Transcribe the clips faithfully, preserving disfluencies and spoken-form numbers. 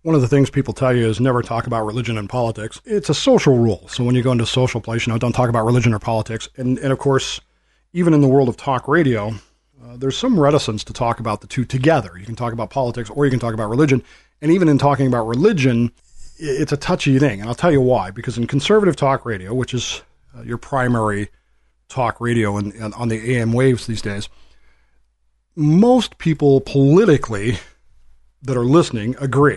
One of the things people tell you is never talk about religion and politics. It's a social rule. So when you go into a social place, you know, don't talk about religion or politics. And, and of course, even in the world of talk radio, uh, there's some reticence to talk about the two together. You can talk about politics or you can talk about religion. And even in talking about religion, it's a touchy thing. And I'll tell you why. Because in conservative talk radio, which is uh, your primary talk radio in, in, on the A M waves these days, most people politically that are listening agree.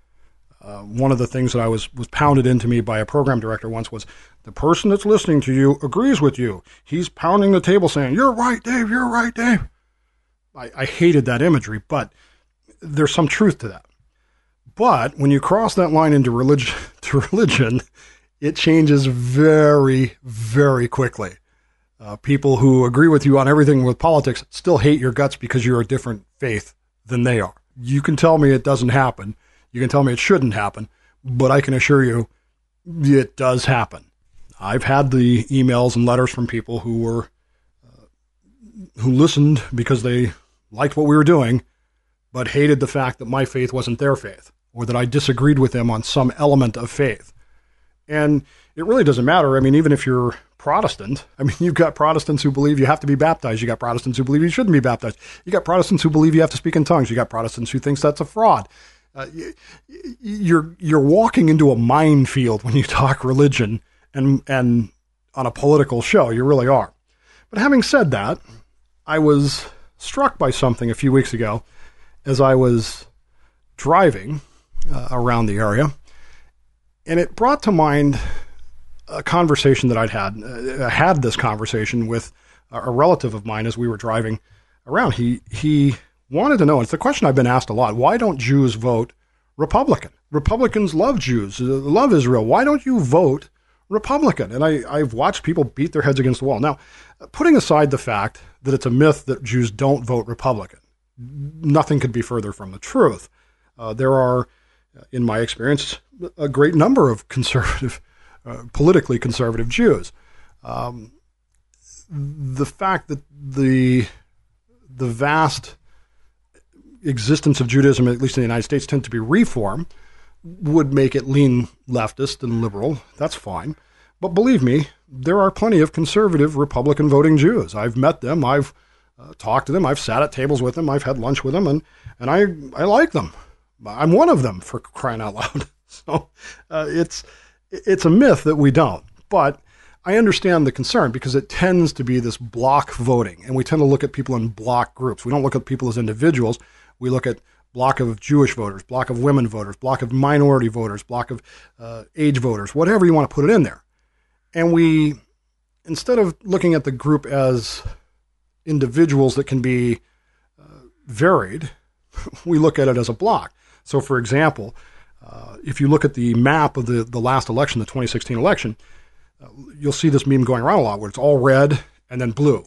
Uh, one of the things that I was, was pounded into me by a program director once was, the person that's listening to you agrees with you. He's pounding the table saying, you're right, Dave, you're right, Dave. I, I hated that imagery, but there's some truth to that. But when you cross that line into religion, to religion, it changes very, very quickly. Uh, people who agree with you on everything with politics still hate your guts because you're a different faith than they are. You can tell me it doesn't happen. You can tell me it shouldn't happen, but I can assure you it does happen. I've had the emails and letters from people who were, uh, who listened because they liked what we were doing, but hated the fact that my faith wasn't their faith, or that I disagreed with them on some element of faith. And it really doesn't matter. I mean, even if you're Protestant, I mean, you've got Protestants who believe you have to be baptized. You got Protestants who believe you shouldn't be baptized. You got Protestants who believe you have to speak in tongues. You got Protestants who thinks that's a fraud. Uh, you're you're walking into a minefield when you talk religion and and on a political show. You really are. But having said that, I was struck by something a few weeks ago as I was driving uh, around the area, and it brought to mind a conversation that I'd had. Uh, I had this conversation with a relative of mine as we were driving around. He he. wanted to know, and it's the question I've been asked a lot, why don't Jews vote Republican? Republicans love Jews, love Israel. Why don't you vote Republican? And I, I've watched people beat their heads against the wall. Now, putting aside the fact that it's a myth that Jews don't vote Republican, nothing could be further from the truth. Uh, there are, in my experience, a great number of conservative, uh, politically conservative Jews. Um, the fact that the the vast existence of Judaism, at least in the United States, tend to be reform, would make it lean leftist and liberal. That's fine. But believe me, there are plenty of conservative Republican voting Jews. I've met them. I've uh, talked to them. I've sat at tables with them. I've had lunch with them, and, and I, I like them. I'm one of them, for crying out loud. So uh, it's, it's a myth that we don't. But I understand the concern because it tends to be this block voting, and we tend to look at people in block groups. We don't look at people as individuals. We look at block of Jewish voters, block of women voters, block of minority voters, block of uh, age voters, whatever you want to put it in there. And we, instead of looking at the group as individuals that can be uh, varied, we look at it as a block. So, for example, uh, if you look at the map of the, the last election, the twenty sixteen election, uh, you'll see this meme going around a lot where it's all red and then blue,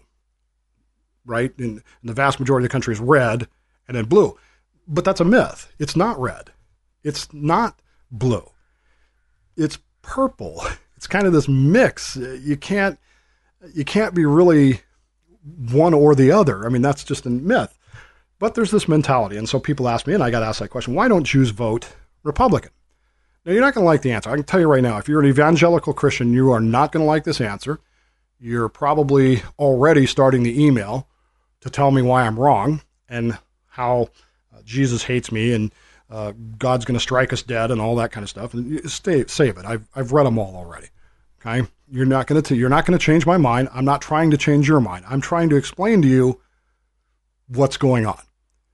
right? And, and the vast majority of the country is red and then blue. But that's a myth. It's not red. It's not blue. It's purple. It's kind of this mix. You can't, you can't be really one or the other. I mean, that's just a myth. But there's this mentality. And so people ask me, and I got asked that question, why don't Jews vote Republican? Now, you're not going to like the answer. I can tell you right now, if you're an evangelical Christian, you are not going to like this answer. You're probably already starting the email to tell me why I'm wrong and how uh, Jesus hates me and uh, God's going to strike us dead and all that kind of stuff. And stay, save it. I've I've read them all already. Okay, you're not going to you're not going to change my mind. I'm not trying to change your mind. I'm trying to explain to you what's going on.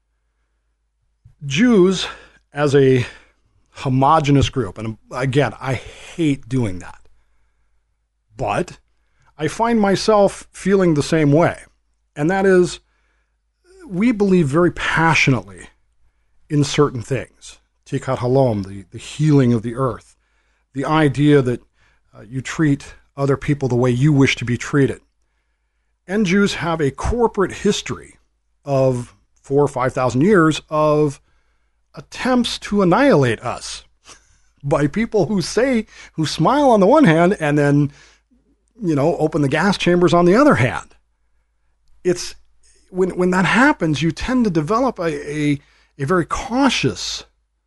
Jews as a homogenous group, and again, I hate doing that, but I find myself feeling the same way, and that is, we believe very passionately in certain things. Tikkun Halom, the, the healing of the earth, the idea that uh, you treat other people the way you wish to be treated. And Jews have a corporate history of four or five thousand years of attempts to annihilate us by people who say, who smile on the one hand and then, you know, open the gas chambers on the other hand. It's when when that happens, you tend to develop a a, a very cautious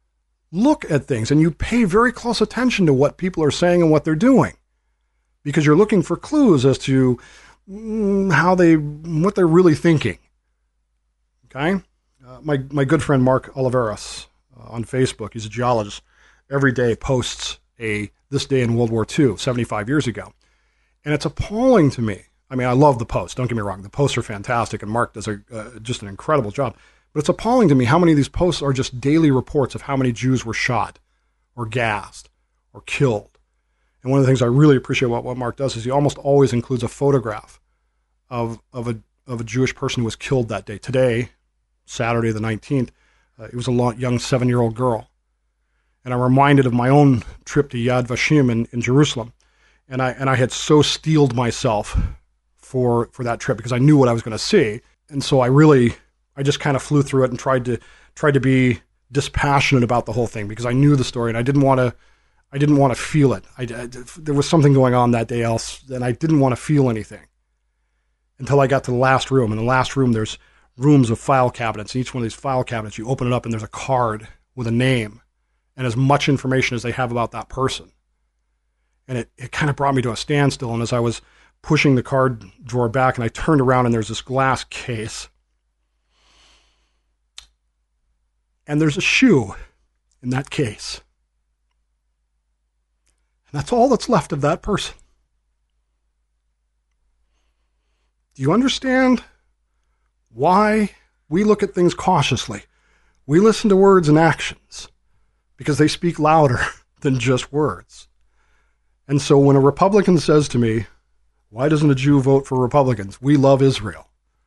look at things and you pay very close attention to what people are saying and what they're doing, because you're looking for clues as to mm, how they, what they're really thinking. Okay? Uh, my, my good friend Mark Oliveras uh, on Facebook, he's a geologist, every day posts a This Day in World War Two, seventy-five years ago. And it's appalling to me. I mean, I love the posts. Don't get me wrong. The posts are fantastic, and Mark does a, uh, just an incredible job. But it's appalling to me how many of these posts are just daily reports of how many Jews were shot or gassed or killed. And one of the things I really appreciate about what Mark does is he almost always includes a photograph of of a of a Jewish person who was killed that day. Today, Saturday the nineteenth, uh, it was a long, young seven-year-old girl. And I'm reminded of my own trip to Yad Vashem in, in Jerusalem. And I and I had so steeled myself for for that trip because I knew what I was going to see. And so I really, I just kind of flew through it and tried to tried to be dispassionate about the whole thing because I knew the story and I didn't want to, I didn't want to feel it. I, I, there was something going on that day else and I didn't want to feel anything until I got to the last room. In the last room, there's rooms of file cabinets. And each one of these file cabinets, you open it up and there's a card with a name and as much information as they have about that person. And it, it kind of brought me to a standstill. And as I was pushing the card drawer back and I turned around and there's this glass case. And there's a shoe in that case. And that's all that's left of that person. Do you understand why we look at things cautiously? We listen to words and actions because they speak louder than just words. And so when a Republican says to me, why doesn't a Jew vote for Republicans? We love Israel.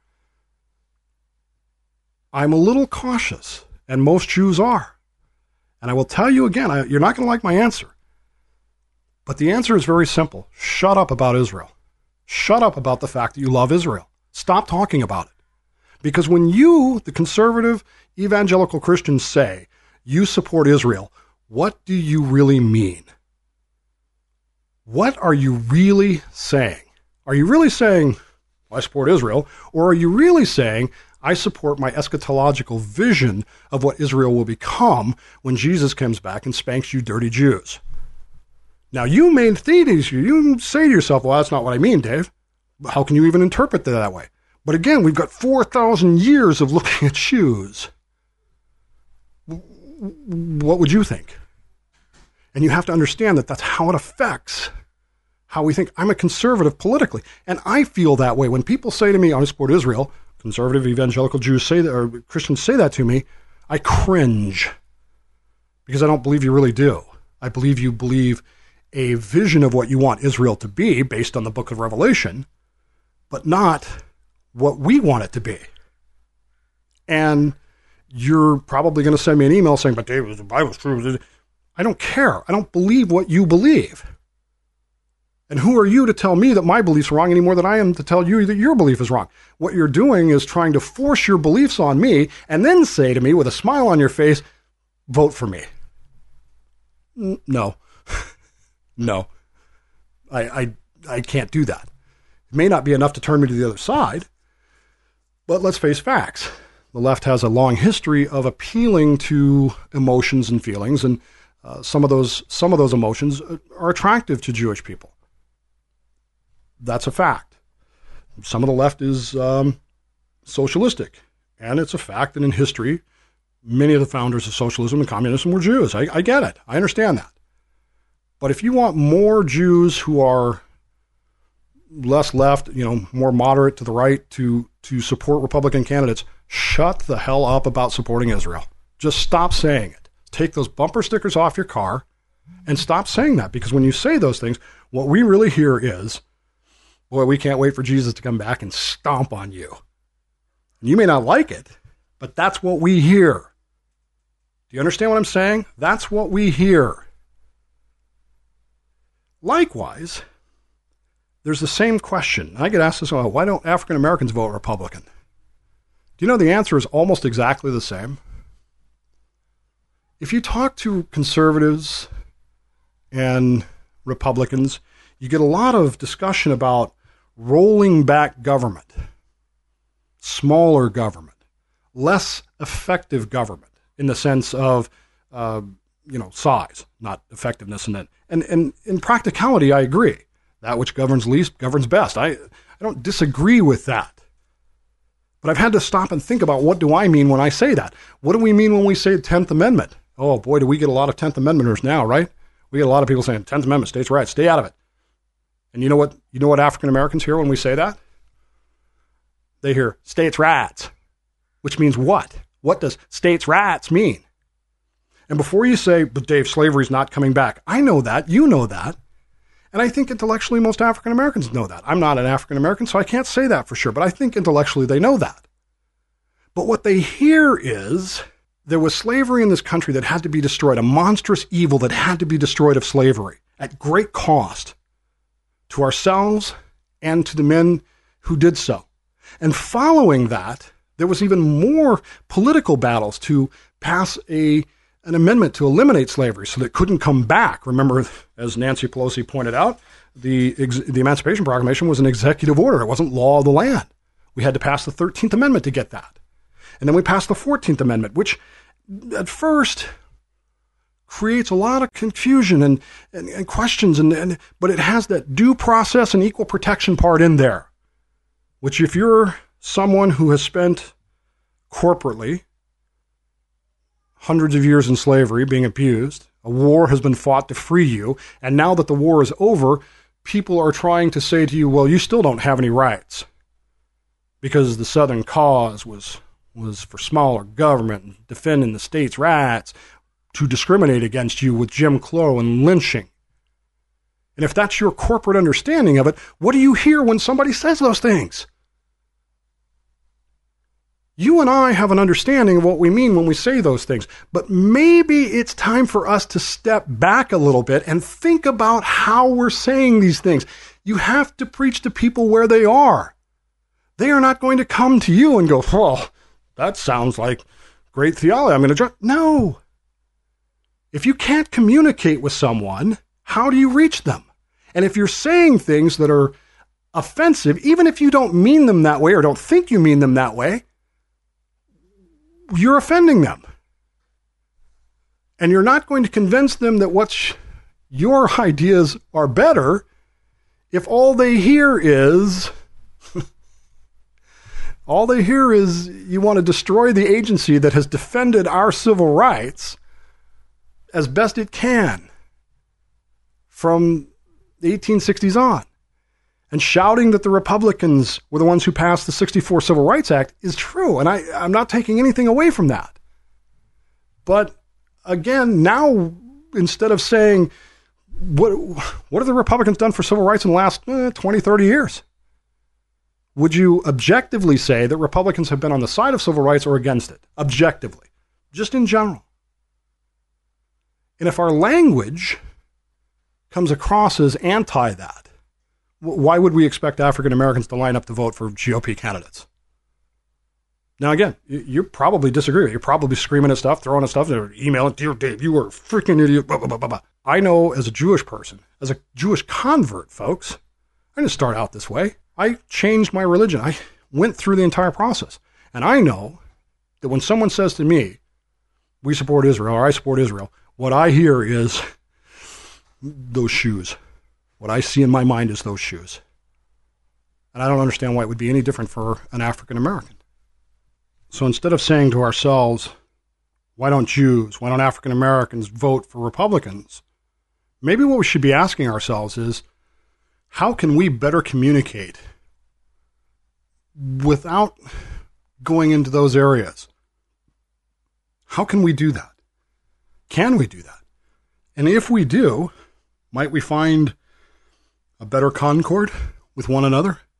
I'm a little cautious, and most Jews are. And I will tell you again, I, you're not going to like my answer. But the answer is very simple. Shut up about Israel. Shut up about the fact that you love Israel. Stop talking about it. Because when you, the conservative evangelical Christians, say you support Israel, what do you really mean? What are you really saying? Are you really saying, I support Israel? Or are you really saying, I support my eschatological vision of what Israel will become when Jesus comes back and spanks you dirty Jews? Now, you may think, you say to yourself, well, that's not what I mean, Dave. How can you even interpret that that way? But again, we've got four thousand years of looking at shoes. What would you think? And you have to understand that that's how it affects how we think. I'm a conservative politically, and I feel that way. When people say to me, I support Israel, conservative evangelical Jews say that, or Christians say that to me, I cringe because I don't believe you really do. I believe you believe a vision of what you want Israel to be based on the book of Revelation, but not what we want it to be. And you're probably going to send me an email saying, but David, the Bible's true. I don't care. I don't believe what you believe. And who are you to tell me that my belief's wrong any more than I am to tell you that your belief is wrong? What you're doing is trying to force your beliefs on me and then say to me with a smile on your face, vote for me. No. No. I, I, I can't do that. It may not be enough to turn me to the other side, but let's face facts. The left has a long history of appealing to emotions and feelings, and uh, some of those some of those emotions are attractive to Jewish people. That's a fact. Some of the left is um, socialistic, and it's a fact that in history, many of the founders of socialism and communism were Jews. I, I get it. I understand that. But if you want more Jews who are less left, you know, more moderate to the right to to support Republican candidates, shut the hell up about supporting Israel. Just stop saying it. Take those bumper stickers off your car and stop saying that, because when you say those things, what we really hear is, boy, we can't wait for Jesus to come back and stomp on you. And you may not like it, but that's what we hear. Do you understand what I'm saying? That's what we hear. Likewise, there's the same question. I get asked this, well, why don't African Americans vote Republican? Do you know the answer is almost exactly the same? If you talk to conservatives and Republicans, you get a lot of discussion about rolling back government, smaller government, less effective government, in the sense of uh, you know, size, not effectiveness in it. And, and in practicality, I agree. That which governs least governs best. I, I don't disagree with that. But I've had to stop and think about, what do I mean when I say that? What do we mean when we say tenth Amendment? Oh boy, do we get a lot of tenth Amendmenters now, right? We get a lot of people saying, tenth Amendment, states' rights, stay out of it. And you know what, you know what African Americans hear when we say that? They hear states' rights, which means what? What does states' rights mean? And before you say, but Dave, slavery's not coming back, I know that, you know that. And I think intellectually most African Americans know that. I'm not an African American, so I can't say that for sure, but I think intellectually they know that. But what they hear is, there was slavery in this country that had to be destroyed, a monstrous evil that had to be destroyed of slavery at great cost to ourselves and to the men who did so. And following that, there was even more political battles to pass a an amendment to eliminate slavery so that it couldn't come back. Remember, as Nancy Pelosi pointed out, the, ex- the Emancipation Proclamation was an executive order. It wasn't law of the land. We had to pass the thirteenth Amendment to get that. And then we passed the fourteenth Amendment, which at first creates a lot of confusion and, and, and questions, and, and but it has that due process and equal protection part in there, which if you're someone who has spent corporately hundreds of years in slavery being abused, a war has been fought to free you, and now that the war is over, people are trying to say to you, well, you still don't have any rights because the Southern cause was was for smaller government, defending the states' rights, to discriminate against you with Jim Crow and lynching. And if that's your corporate understanding of it, what do you hear when somebody says those things? You and I have an understanding of what we mean when we say those things, but maybe it's time for us to step back a little bit and think about how we're saying these things. You have to preach to people where they are. They are not going to come to you and go, oh, that sounds like great theology. I'm going to try. No. If you can't communicate with someone, how do you reach them? And if you're saying things that are offensive, even if you don't mean them that way or don't think you mean them that way, you're offending them. And you're not going to convince them that what's your ideas are better if all they hear is, all they hear is you want to destroy the agency that has defended our civil rights as best it can from the eighteen sixties on. And shouting that the Republicans were the ones who passed the sixty-four Civil Rights Act is true. And I, I'm not taking anything away from that. But again, now, instead of saying, what, what have the Republicans done for civil rights in the last eh, twenty, thirty years? Would you objectively say that Republicans have been on the side of civil rights or against it? Objectively. Just in general. And if our language comes across as anti that, why would we expect African Americans to line up to vote for G O P candidates? Now, again, you probably disagree. You're probably screaming at stuff, throwing at stuff, or emailing, dear Dave, you are a freaking idiot, blah, blah, blah, blah, blah. I know as a Jewish person, as a Jewish convert, folks, I didn't start out this way. I changed my religion. I went through the entire process. And I know that when someone says to me, we support Israel, or I support Israel, what I hear is those shoes. What I see in my mind is those shoes. And I don't understand why it would be any different for an African American. So instead of saying to ourselves, why don't Jews, why don't African Americans vote for Republicans? Maybe what we should be asking ourselves is, how can we better communicate without going into those areas? How can we do that? Can we do that? And if we do, might we find a better concord with one another?